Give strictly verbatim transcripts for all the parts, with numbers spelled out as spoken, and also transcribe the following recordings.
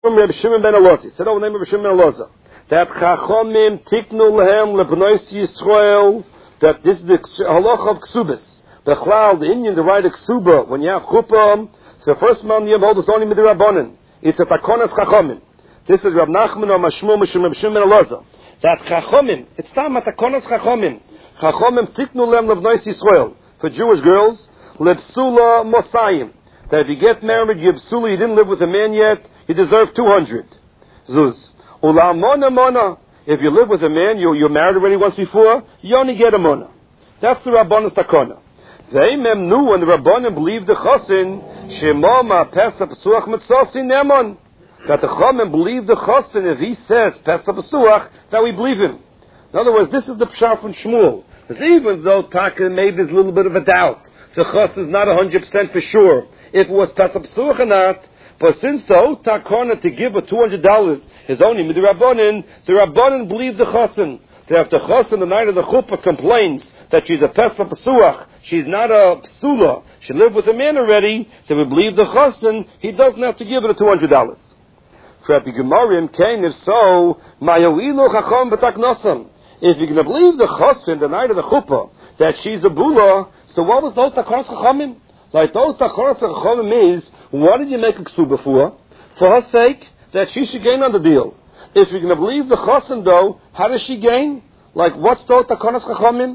Reb Shimon ben Elazar. He said, oh, the name of Reb Shimon ben Elazar. That Chachomim tiknu lehem lebnois Yisrael, that this is the halacha of Ksubis. The Chlal, the Indian, the right of Ksuba, when you have Chuppah, so the first man you hold is only Midirabbanan. It's a Takonas Chachomim. This is Rab Nachman or Mashmu Mishum Reb Shimon ben Elazar. That Chachomim, it's time at Takonas Chachomim. Chachomim tiknu lehem lebnois Yisrael. For Jewish girls, lebsula mosayim. That if you get married, you psula, you didn't live with a man yet, you deserve two hundred. Zuz. Ula mona mona. If you live with a man, you, you're married already once before, you only get a mona. That's the Rabban's takona. They mem knew when the Rabbanim believed the Chosin, Shemoma Pesach Pesuach Mitzasi Nemon. That the Chomim believed the Chosin, if he says Pesach Pesuach, that we believe him. In other words, this is the Pshar from Shmuel. Because even though Taka maybe there's a little bit of a doubt, the Chosin is not one hundred percent for sure if it was Pesach Pesuach or not, but since the Ot Takona to give her two hundred dollars is only Midi Rabbanin, the Rabbanin believe the Chosin. That if the Chosin the night of the Chuppah complains that she's a Pesach Pesuach, she's not a Psula, she lived with a man already, so we believe the Chosin, he doesn't have to give her the two hundred dollars. For the Gemarim came, if so, Mayoilu Chacham B'Taknosam. If you're going to believe the Chosin the night of the Chuppah, that she's a Bula, so what was the Ot Takonas Chachamim? Like the Ot Takonas Chachamim is, what did you make a Ksuba for? For her sake, that she should gain on the deal. If you're going to believe the Chosin though, how does she gain? Like what's the Ot Takonas Chachamim?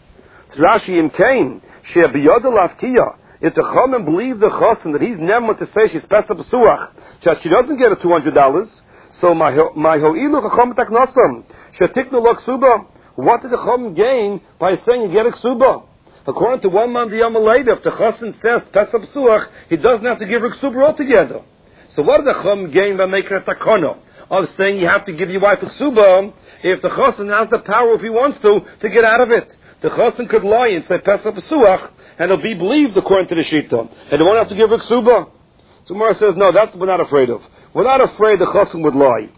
Rashi im Kain, she biyod lafkiya. If the Chachamim believe the Chosin that he's never to say she's Pesach Pesuach, that she doesn't get a two hundred dollars, so my my ho'ilu Chacham Taknosam, shetiknu lo Ksuba. What did the Chachamim gain by saying you get a Ksuba? According to one man the Yom later, if the Chosin says Pesach Pesuach, he doesn't have to give her Ksuba altogether. So what did the Chachamim gain by making a Takono of saying you have to give your wife a Ksuba if the Chosin has the power, if he wants to, to get out of it? The Chosin could lie and say Pesach Pesuach, and it'll be believed according to the Shita, and they won't have to give her Ksuba. So Gemara says, no, that's what we're not afraid of. We're not afraid the Chosin would lie.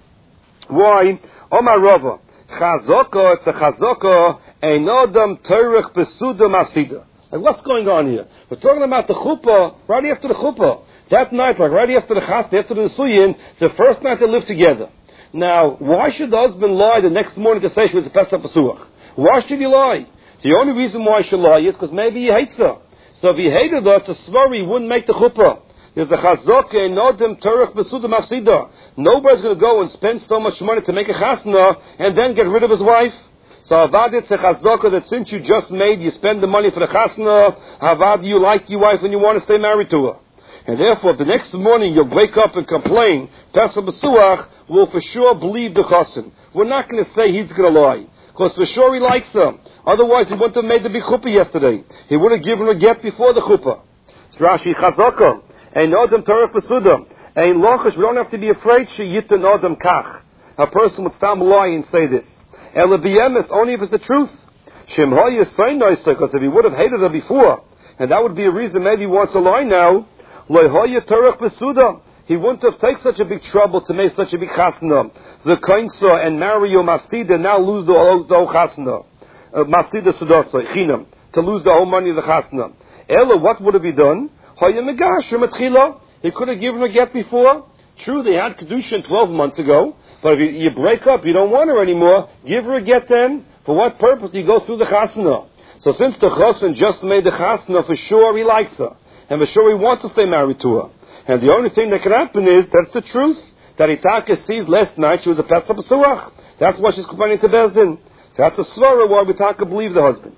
Why? Omar Rava, Chazaka, it's a Chazaka, Einodam Teirich Besuda Masida. Like, what's going on here? We're talking about the Chuppah, right after the Chuppah. That night, like right after the Chasna, after the Nisuyin, the first night they lived together. Now, why should the husband lie the next morning to say she was a Pesach Pesuach? Why should he lie? The only reason why he should lie is because maybe he hates her. So if he hated her, it's a svar he wouldn't make the chuppah. There's a chazaka, nodim terech besuda mafsida. Nobody's going to go and spend so much money to make a chasna and then get rid of his wife. So avad it's a chazaka that since you just made, you spend the money for the chasna. Avad you like your wife and you want to stay married to her. And therefore, if the next morning you'll wake up and complain, Pesach Besuach will for sure believe the chosin. We're not going to say he's going to lie. Because for sure he likes her. Otherwise he wouldn't have made the big chuppah yesterday. He would have given her a get before the chuppah. Rashi chazaka. Ein odem terech besuda. Ein lochish. We don't have to be afraid. She yitin odem kach. A person would stop lying and say this. Ela b'yemes, only if it's the truth. Shem hoya soinoista, because if he would have hated her before, and that would be a reason maybe he wants to lie now, lo hoya terech besuda. He wouldn't have taken such a big trouble to make such a big chasna. The kainsa and marry your masida now lose the whole, the whole chasna. Masida sudasa, chinam, to lose the whole money of the chasna. Ella, what would have he done? Hoya megash matchila. He could have given her a get before. True, they had kedushin twelve months ago, but if you, you break up, you don't want her anymore, give her a get then. For what purpose do you go through the chasna? So since the chosin just made the chasna, for sure he likes her, and for sure he wants to stay married to her. And the only thing that can happen is, that's the truth, that Itaka sees last night she was a Pesach Pesuach. That's why she's complaining to Bezdin. So that's a svara why Itaka believe the husband.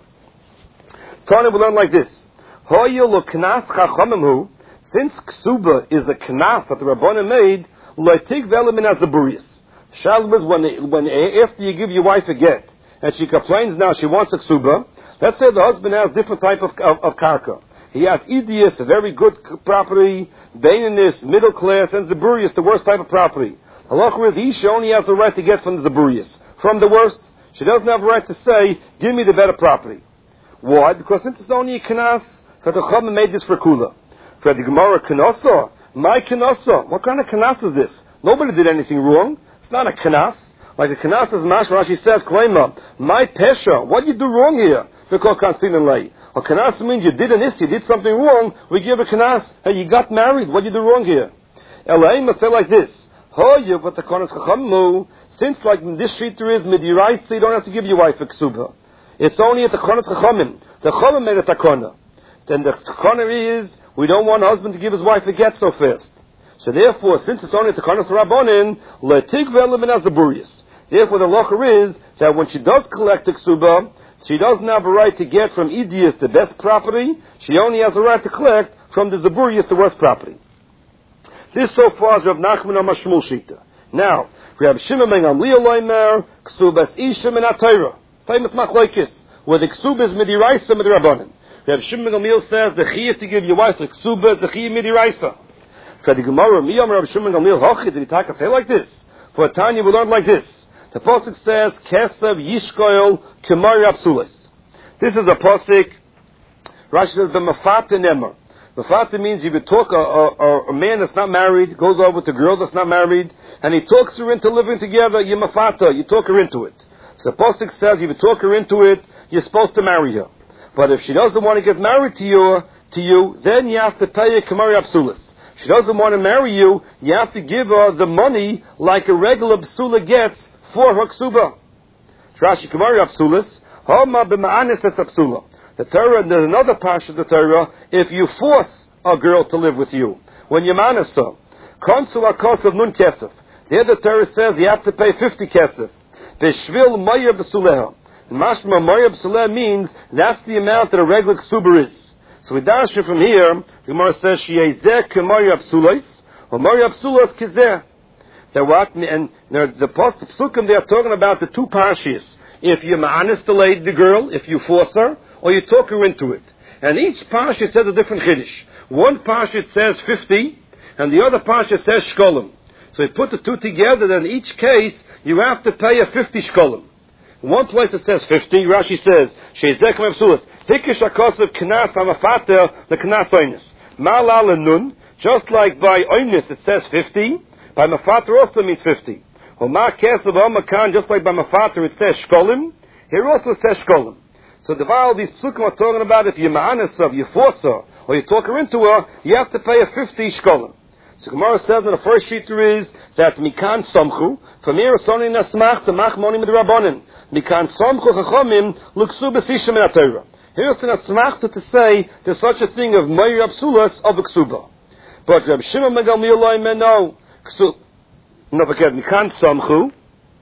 Tanya will learn like this. Hoya lo knas chachamimhu, since Ksuba is a knas that the Rabbanan made, loitig ve'ela min hazaburius. Shalom is when, when after you give your wife a get, and she complains now she wants a Ksuba, let's say the husband has different type of, of, of karka. He has Idius, a very good property, Baininus, middle class, and Zaburius, the worst type of property. Halacha is, he she only has the right to get from the Zaburius. From the worst, she doesn't have a right to say, give me the better property. Why? Because since it's only a Kanas, so the Chachamim made this for Kula. For the Gemara, Kanasa, my Kanasa, what kind of Kanas is this? Nobody did anything wrong. It's not a Kanas. Like a Kanas is Mash, Rashi says, Klema, my Pesha, what did you do wrong here? Because Kansin and Lay. A kanas means you did an is, you did something wrong, we give a kanas, hey, you got married, what did you do wrong here? Elaim must say like this, Hoye, but the Konas Chachammu, since like this sheet there is midiraisa, you don't have to give your wife a ksuba. It's only at the Konas Chachamim. The Chachamim made a takona. Then the takona is we don't want a husband to give his wife a get so fast. So therefore, since it's only at the Konas Rabbanin, letigve eliminazaburius. Therefore, the locher is that when she does collect a ksuba, she doesn't have a right to get from Idias the best property. She only has a right to collect from the Zaburius the worst property. This so far is Rav Nachman Amashmul Shita. Now, Rav Shimon ben Gamliel Loimer, Ksubas Isha min HaTorah. Famous machlokes, where the Ksuba is midiraisa midrabanan. Rav Shimon ben Gamliel says the chiyuv to give your wife the Ksuba is the chiyuv midiraisa. For the Gemara, Miyam Rav Shimon ben Gamliel Hochi, did he talk and say like this? For a Tanya we learn like this. The pasuk says, Kesav Yishkoil Kemari Apsulis. This is a pasuk, Rashi says, the Mafata Nemer. Mafata means you could talk, a, a, a man that's not married, goes over to a girl that's not married, and he talks her into living together, you Mafata, you talk her into it. So the pasuk says, if you talk her into it, you're supposed to marry her. But if she doesn't want to get married to you, to you, then you have to pay a Kemari Apsulis. If she doesn't want to marry you, you have to give her the money like a regular Psula gets for her ksuba. Rashi Kemari Apsulis, Homa b'ma'anis es Apsula. The Torah, there's another part of the Torah, if you force a girl to live with you, when you manis her, Konsul akos of nun kesef. The other Torah says you have to pay fifty kesef. B'shvil moyer b'suleha. And mashma moyer b'suleha means that's the amount that a regular ksuba is. So we dash it from here, the Gemara says, Sheyezeh k'moyer Apsulis, or moyer Apsulis kizeh. That what, and the, the post psukim they are talking about the two parshas. If you ma'anis the lady, the girl, if you force her, or you talk her into it. And each parsha says a different chiddush. One parsha says fifty, and the other parsha says shkolim. So you put the two together, then in each case, you have to pay a fifty shkolim. In one place it says fifty, Rashi says, Sheizek mevsulas, tikish akosav knas hamafater, the knas oinus. Ma'ala nun, just like by oinus it says fifty, by mafater also means fifty. Homa kesav homa just like by mafater it says shkolim, here also says shkolim. So the all these psukim are talking about if you ma'anis her, you force her, or you talk her into her, you have to pay a fifty shkolim. So Gemara says in the first sheet there is that mikan somchu, from here soni nasmach to mach moni midrabanan. Mikan somchu chachomim luksu b'sisha min HaTorah. Here it's an asmachta to say there's such a thing of moyer apsulas of a ksuba. But Reb Shimon ben Gamliel loimer no ksu. No, forget mikan somchu.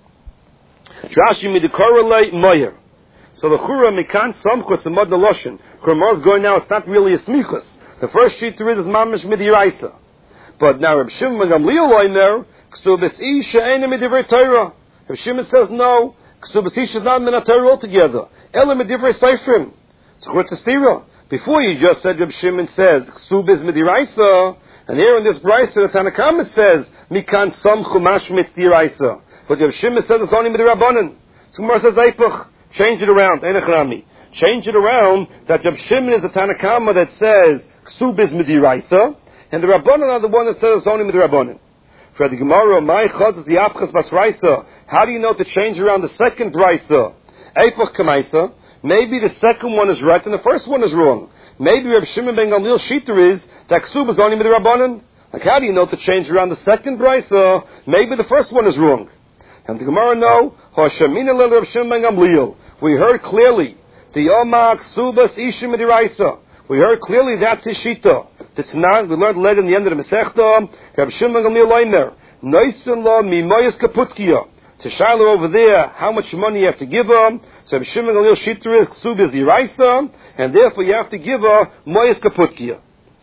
Rashi midikorelei moyer. So the chura mikan somchu is a mod loshen. Gemara's going now. It's not really a smichus. The first sheet there is is mamish midiraisa. But now Reb Shimon ben Gamliel loimer ksubas isha ena midivrei Torah. Reb Shimon says no. Ksubas isha is not min HaTorah altogether. Ela midivrei seifrim. So what's the stira? Before you just said Reb Shimon says ksubas midiraisa, and here in this brayso the Tanakama says mikan somchu mashmitz diraisa. But Reb Shimon says it's only midrabanan. So Gemara says eipach. Change it around. Einachrami. Change it around that Reb Shimon is the Tanakama that says ksubas midiraisa. And the Rabbanan are the one that says it's only midrabanan. For the Gemara, my chaz is the apchas basraisa. How do you know to change around the second brayso? Eipach kamaisa. Maybe the second one is right and the first one is wrong. Maybe Reb Shimon ben Gamliel shita is that ksubah is only midrabanan. Like how do you know to change around the second brayso? Maybe the first one is wrong. And the Gemara know, Hashamina lel Reb Shimon ben Gamliel. We heard clearly the Yoma ksubas isha midiraisa. We heard clearly that's his shita. That's not. We learned later in the end of the Masechta. Reb Shimon ben Gamliel loimer noisin lo mimoyas kaputkiya. To Shiloh over there, how much money you have to give her. So Reb Shimon ben Gamliel shita is ksubas diraisa, and therefore you have to give her moyas kaputkiya.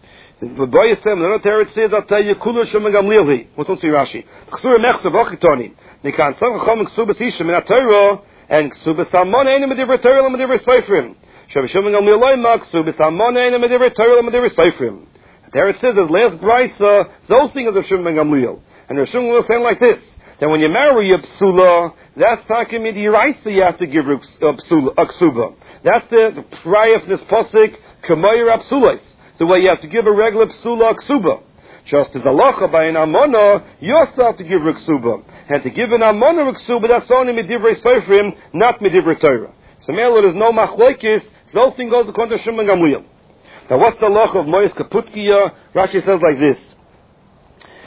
The boy says, the Torah says, I'll tell you, Kulu Shimon ben Gamliel. What's on Rashi? Ksura mechsa v'achitoni. Nikan some chacham ksubas isha min HaTorah and ksubas salmon ain't medivrei Torah and medivrei seifrim. Reb Shimon ben Gamliel loimer ksubas salmon ain't medivrei Torah and medivrei seifrim. There it says, the last brayso, those things of Reb Shimon ben Gamliel. And Reb Shimon was saying like this: that when you marry a psula, that's talking midiraisa. You have to give a psula, a ksuba. That's the the prior of this pasuk k'moyer apsulas. The way you have to give a regular psula a ksuba. Just as halacha by an amona, you also have to give a ksuba. And to give an amona a ksuba, that's only midivrei seifrim, not midivrei Torah. So Mela, there's no machlokes. The whole thing goes according to Shimon ben Gamliel. Now, what's the halacha of moyes kaputkiya? Rashi says like this: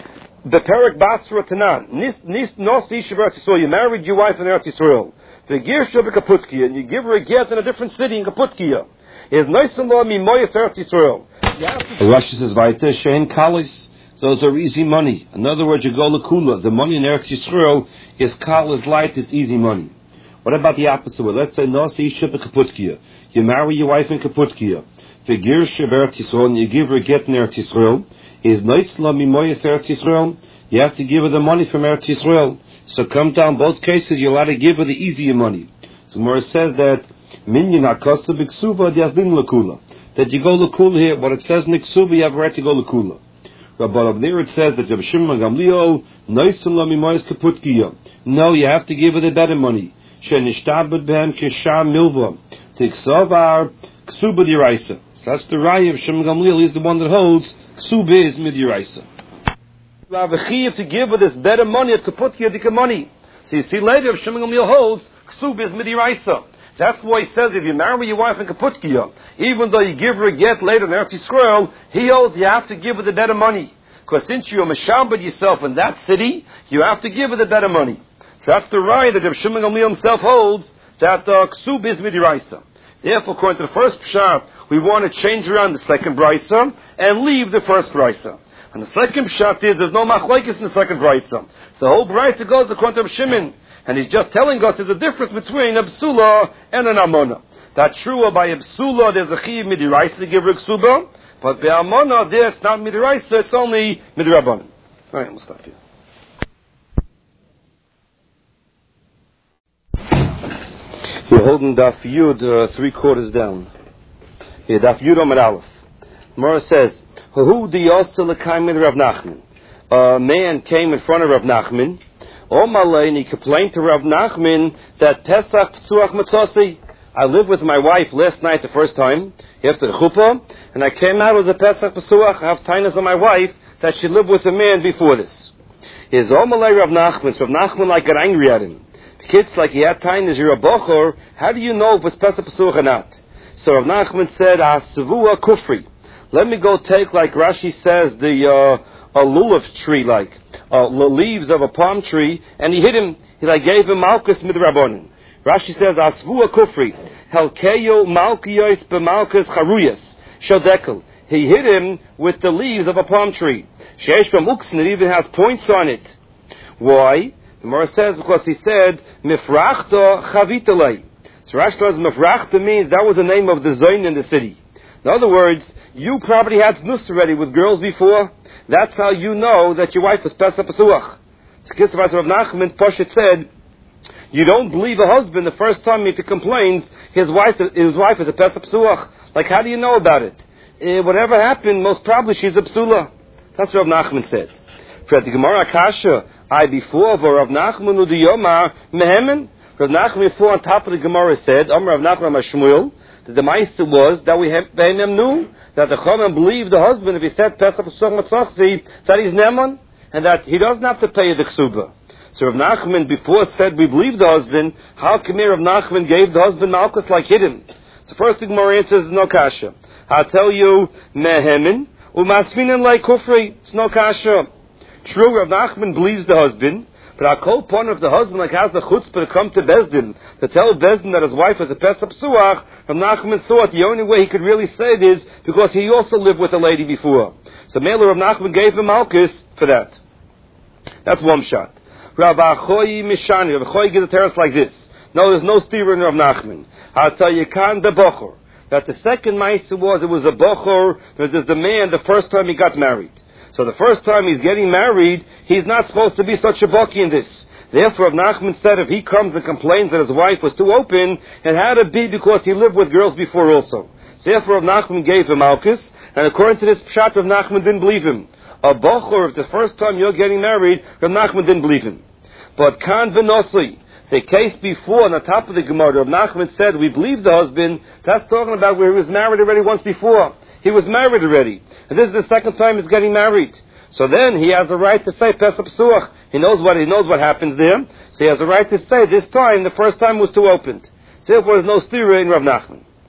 Beperik Basra Tanan. Nis nis nos ish Eretz Yisrael. You married your wife in Eretz Yisrael. The Girsha Kaputkia, and you give her a get in a different city in Kaputkia. Is nice and law mi moyes Eretz Yisrael. Rashi says Vaita Shein Kalis. Those are easy money. In other words, you go lekula. The money in Eretz Yisrael is kal, is light, is easy money. What about the opposite way? Let's say nos ish Kaputkia. You marry your wife in Kaputkia. The Girsha Eretz Yisrael, and you give her a get in Eretz Yisrael. Is nice la mimoyes Eretz Yisrael. You have to give her the money from Eretz Yisrael. So come down both cases, you're allowed to give her the easier money. So Gemara says that minyan hakasa b'ksuba diasdin lekula. That you go lekula here. What it says in the ksuba, you have a right to go lekula. But up there it says that Rabbi Shimon Gamliel nice la mimoyes kaputkiya. No, you have to give her the better money. Shenishtabed behem kisham milva. Tiksavar ksuba diraisa. So that's the raya of Shimon Gamliel. He's the one that holds ksuba is midiraisa. To give her this better money at kaputkiya dika money. So you see later if Shimon Gamliel holds ksuba is midiraisa. That's why he says if you marry your wife in kaputkiya, even though you give her a get later in Eretz Yisrael, he holds you have to give her the better money. Because since you're mashambad yourself in that city, you have to give her the better money. So that's the raya that Rav Shimon Gamliel himself holds, that uh, ksub is midiraisa. Therefore, according to the first pshat, we want to change around the second brisa and leave the first brisa. And the second pshat is there's no machlokes in the second brisa. So the whole brisa goes according to Rav Shimon. And he's just telling us there's a difference between a psula and an amona. That's true. By a psula, there's a chiyuv midiraisa to give her ksuba, but by amona, there it's not midiraisa, it's only midrabanan. All right, we'll stop here. You're holding Daf Yud uh, three quarters down. Here, Daf Yud Amar Aleph. Mora says, "Who the yosel lekaymin Rav Nachman?" A man came in front of Rav Nachman. Omalei, and he complained to Rav Nachman that Pesach P'tzuach Matzasi. I lived with my wife last night the first time, after the chuppah, and I came out as a Pesach P'tzuach. I have tainas on my wife that she lived with a man before this. His Omalei Rav Nachman, so Rav Nachman like got angry at him. The kids like, he had tainas, you're a bochor, how do you know if it's Pesach P'tzuach or not? So Rav Nachman said, Asavua Kufri. Let me go take, like Rashi says, the uh, a lulav tree, like uh, the leaves of a palm tree, and he hit him. He like gave him malchus midrabanan. Rashi says, "Asvua kufri helkeyo malchiyos b'malchus charuyas shodekel." He hit him with the leaves of a palm tree. Sheish b'muksin, it even has points on it. Why? The Gemara says because he said mifrachta chavitalei. So Rashi says mifrachta means that was the name of the zayin in the city. In other words, you probably had znus already with girls before. That's how you know that your wife was Pesach P'suach. So Kisavas Rav Nachman Poshet said, you don't believe a husband the first time he complains his wife his wife is a Pesach P'suach. Like, how do you know about it? Uh, whatever happened, most probably she's a psula. That's what Rav Nachman said. For the Gemara Kasha, I before of Rav Nachman udiyoma mehemen. Rav Nachman before on top of the Gemara said, Amar Rav Nachman Mashmuel. That the Meister was that we have Beinem knew that the Chachamim believed the husband if he said Pesach P'suach Matzachzi that he's Neman and that he doesn't have to pay the Ksuba. So Rav Nachman before said we believe the husband. How come Rav Nachman gave the husband Malchus like hit him? So first the Gemara answers no kasha. I'll tell you Mehemin umasminin like Kufri. It's no kasha. True, Rav Nachman believes the husband. But our whole point of the husband like has the chutzpah to come to Bezdin, to tell Bezdin that his wife is a Pesach P'suach, Rav Nachman thought the only way he could really say it is because he also lived with a lady before. So Mela Rav Nachman gave him Malchus for that. That's one shot. Rav Achoyi Mishani, Rav Achoyi gives a terrace like this. No, there's no steer in Rav Nachman. I'll tell you, Khan the Bochor, that the second Maisa was, it was a Bochor, that was the man the first time he got married. So the first time he's getting married, he's not supposed to be such a bucky in this. Therefore, Rav Nachman said if he comes and complains that his wife was too open, it had to be because he lived with girls before also. So therefore, Rav Nachman gave him Malchus, and according to this pshat, Rav Nachman didn't believe him. A bochor, if the first time you're getting married, Rav Nachman didn't believe him. But Kan V'Nosli, the case before, on the top of the Gemara, Rav Nachman said we believe the husband, that's talking about where he was married already once before. He was married already. And this is the second time he's getting married. So then he has a right to say Pesach P'suach. He knows what he knows what happens there. So he has a right to say this time, the first time was too opened. So therefore there's no stira in Rav Nachman.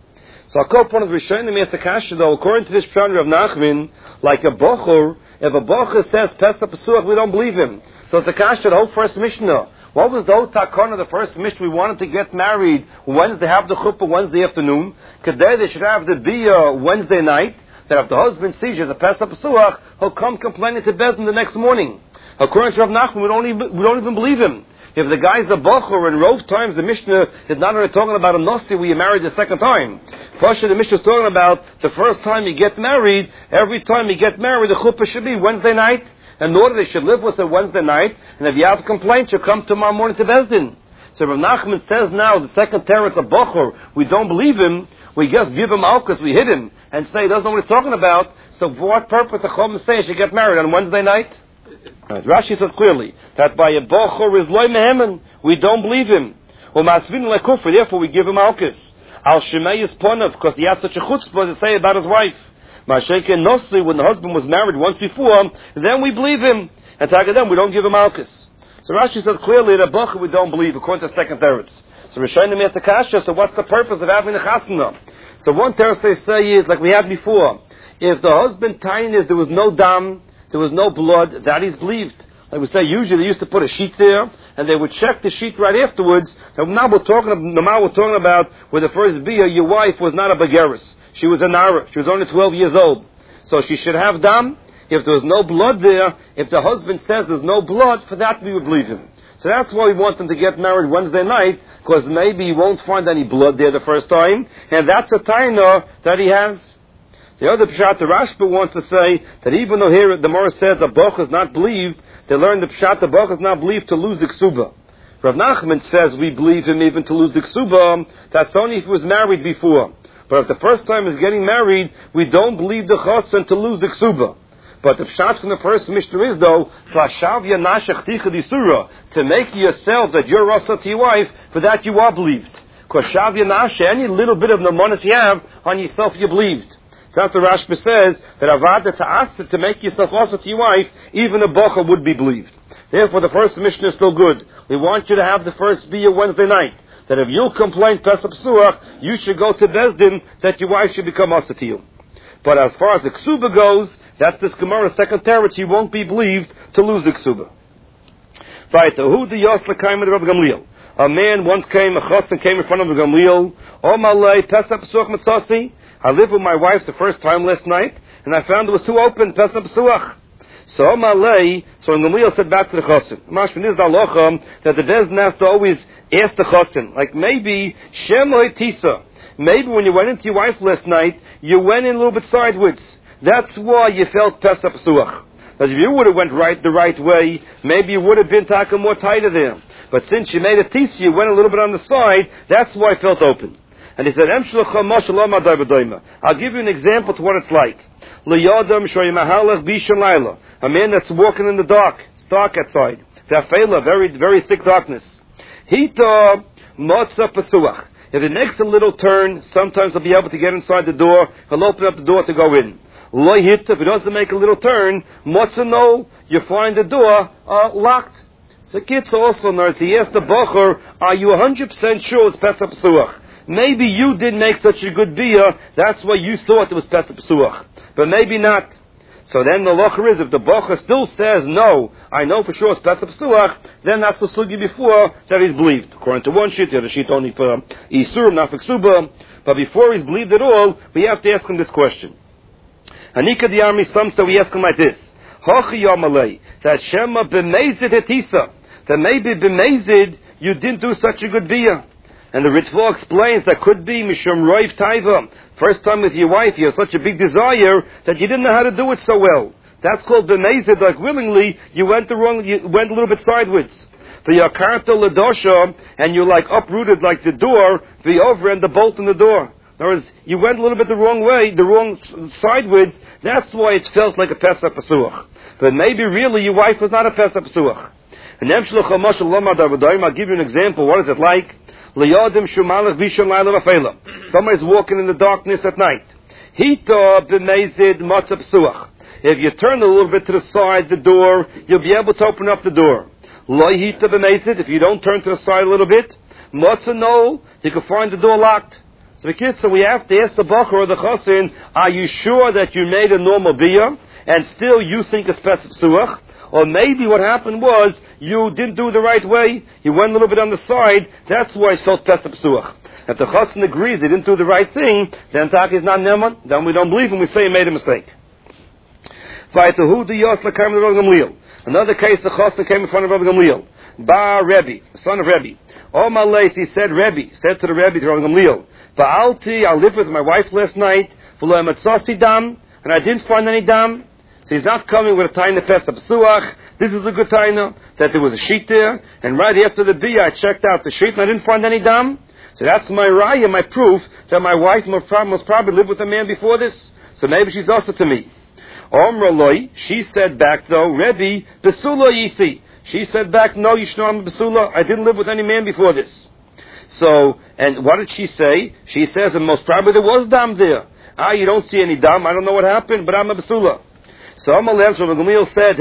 So a couple of Rishonim asked the Kasha, though, according to this Pshat of Nachman, like a Bochur, if a Bochur says Pesach Pesuach, we don't believe him. So it's the Kasha, the whole first Mishnah. What was the whole takon of the first Mishnah? We wanted to get married Wednesday, have the chuppah Wednesday afternoon. Today they should have the biyah Wednesday night. That if the husband sees there's a Pesach Pesuach, he'll come complaining to Bezdin the next morning. According to Rav Nachman, we don't even, we don't even believe him. If the guy's a Bochur, and Rove times the Mishnah is not only talking about a Nasi where you married the second time. Pasha, the Mishnah is talking about the first time you get married, every time you get married, the chuppah should be Wednesday night. In order they should live with it Wednesday night, and if you have a complaint, you come tomorrow morning to Bezdin. So Rav Nachman says now, the second teretz of Bochur, we don't believe him, we just give him out because we hit him, and say he doesn't know what he's talking about, so for what purpose the Chum say he should get married on Wednesday night? Right. Rashi says clearly that by a Bochur is loy mehemen, we don't believe him. Well, masvin lekufr, therefore we give him alkis. Al shemei is ponav, because he has such a chutzpah to say about his wife. Masheke Nosli, when the husband was married once before, then we believe him. And Tagadem, we don't give him alkis. So Rashi says clearly that Bochur we don't believe, according to the second teretz. So Rishonim asked the Kasha, so what's the purpose of having a chasna? So one teretz they say is, like we had before, if the husband tiny, there was no dam, there was no blood, that is believed. Like we say, usually they used to put a sheet there, and they would check the sheet right afterwards. Now, now we're talking, now we're talking about where the first bia, your wife was not a begeris. She was a nara. She was only twelve years old. So she should have dam. If there was no blood there, if the husband says there's no blood, for that we would believe him. So that's why we want them to get married Wednesday night, because maybe he won't find any blood there the first time, and that's a taina that he has. The other pshat, the Rashba wants to say that even though here the Gemara says the Bochur is not believed, they learn the pshat the Bochur is not believed to lose the ksuba. Rav Nachman says we believe him even to lose the ksuba. That's only if he was married before. But if the first time he's getting married, we don't believe the chassan to lose the ksuba. But the pshat from the first Mishnah is though to make yourself that you're rasa to your wife, for that you are believed. Because shavya nasha, any little bit of namanis you have on yourself, you believed. So that's the Rashba says that avada ta'asa, to make yourself also to your wife, even a bocha would be believed. Therefore, the first Mishnah is still good. We want you to have the first biyah Wednesday night. That if you'll complain Pesach Pesuach, you should go to Bezdin, that your wife should become asa to you. But as far as the ksuba goes, that's this Gemara second teretz, you won't be believed to lose the ksuba. Right, who the yos l'kaim of Rabbi Gamliel? A man once came, a chassan came in front of Rabbi Gamliel. O malay Pesach Pesuach mitzasi. I lived with my wife the first time last night, and I found it was too open, Pesach Pesuach. So Malay, so Gamliel said back to the chassan, Mashman is the halacha that the Bezdin has to always ask the chassan, like maybe Shem loy tisa. Maybe when you went into your wife last night, you went in a little bit sideways. That's why you felt Pesach Pesuach. Because if you would have went right the right way, maybe you would have been taka more tighter there. But since you made a tisa, you went a little bit on the side. That's why it felt open. And he said, I'll give you an example to what it's like. A man that's walking in the dark. It's dark outside. Very, very thick darkness. If he makes a little turn, sometimes he'll be able to get inside the door. He'll open up the door to go in. If he doesn't make a little turn, no, you find the door uh, locked. So kids also knows. He asked the Bochur, are you one hundred percent sure it's Pesach Pesuach? Maybe you didn't make such a good biyah, that's why you thought it was Pesach Pesuach. But maybe not. So then the locher is, if the Bochur still says, no, I know for sure it's Pesach Pesuach, then that's the sugi before that he's believed. According to one sheet, the other sheet only for Isurim, not for Ksuba. But before he's believed at all, we have to ask him this question. Hanika the army, some say we ask him like this. Hochi yamalei, that Shema b'mezid etisa, that maybe b'mezid, you didn't do such a good biyah. And the Ritva explains that could be Mishum Roiv Taiva. First time with your wife, you have such a big desire that you didn't know how to do it so well. That's called B'mezid, like willingly, you went the wrong, you went a little bit sideways. The Yakarta Ladosha, and you like uprooted like the door, the over and the bolt in the door. In other words, you went a little bit the wrong way, the wrong sideways, that's why it felt like a Pesach Pesuach. But maybe really your wife was not a Pesach Pesuach. And I'll give you an example, what is it like? Somebody's walking in the darkness at night. If you turn a little bit to the side, the door, you'll be able to open up the door. If you don't turn to the side a little bit, you can find the door locked. So the kids, so we have to ask the bacher or the chassin, are you sure that you made a normal biyah, and still you think it's pesach psuach? Or maybe what happened was, you didn't do it the right way, you went a little bit on the side, that's why it's felt pesach psuach. If the chassin agrees he didn't do the right thing, then Taki is not neman, then we don't believe him, we say he made a mistake. Another case, the chassin came in front of Rabbi Gamliel. Ba Rebbe, son of Rebbe. Oh Malais, he said Rebbe, said to the Rebbe, to Rabbi Gamliel, Ba'alti, I lived with my wife last night, dam, and I didn't find any dam. So he's not coming with a taina pesach psuach. This is a good taina, that there was a sheet there, and right after the biyah I checked out the sheet and I didn't find any dam. So that's my raya, my proof, that my wife must probably lived with a man before this. So maybe she's also to me. Omra loy, she said back though, Rebbe, besula yisi. She said back, no, Yishnam besula, I didn't live with any man before this. So, and what did she say? She says, and most probably there was dam there. Ah, you don't see any dam, I don't know what happened, but I'm a besula. So Amalem Rabbi Gamliel said,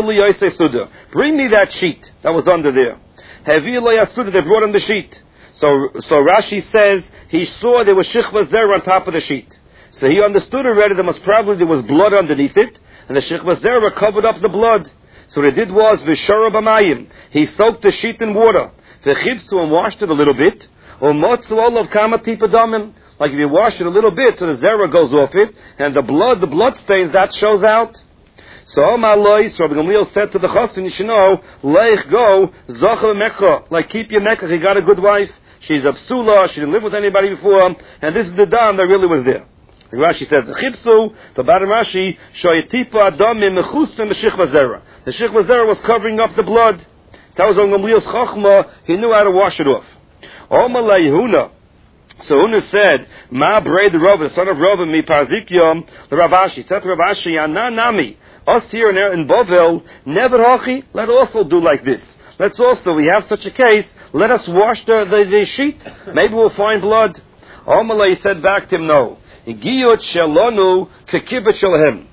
bring me that sheet that was under there. They brought him the sheet. So, so Rashi says, he saw there was shichva zera on top of the sheet. So he understood already that most probably there was blood underneath it, and the shichva zera covered up the blood. So what he did was, v'shara b'mayim, he soaked the sheet in water, v'chibsu and washed it a little bit, u'motzu olav kama tipa damim, like if you wash it a little bit, so the zera goes off it, and the blood, the blood stains, that shows out. So Amaloi, so Rabbi Gamliel said to the chassin, you should know, leich go, zocha mecha, like keep your mekach, he got a good wife, she's a psula, she didn't live with anybody before, and this is the dam that really was there. And Rashi says, Chipsu, the bottom Rashi, shoyetipa adamim mechustem b'shichva zera. The shichva zera was covering up the blood. That was on Gamliel's chachma, he knew how to wash it off. Omalei Huna. So Huna said, Ma braid the Rav, the son of Rav, mi parzikyom, the Ravashi. Said to Ravashi, Ana nami. Us here in Bovel, never hachi, let also do like this. Let's also, we have such a case, let us wash the, the, the sheet. Maybe we'll find blood. Omalei said back to him, no. Igiyot shelonu kekibet shelhem.